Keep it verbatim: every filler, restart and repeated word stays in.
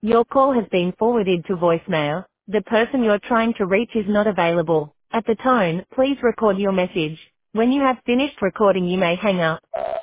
Your call has been forwarded to voicemail. The person you're trying to reach is not available. At the tone, please record your message. When you have finished recording, you may hang up.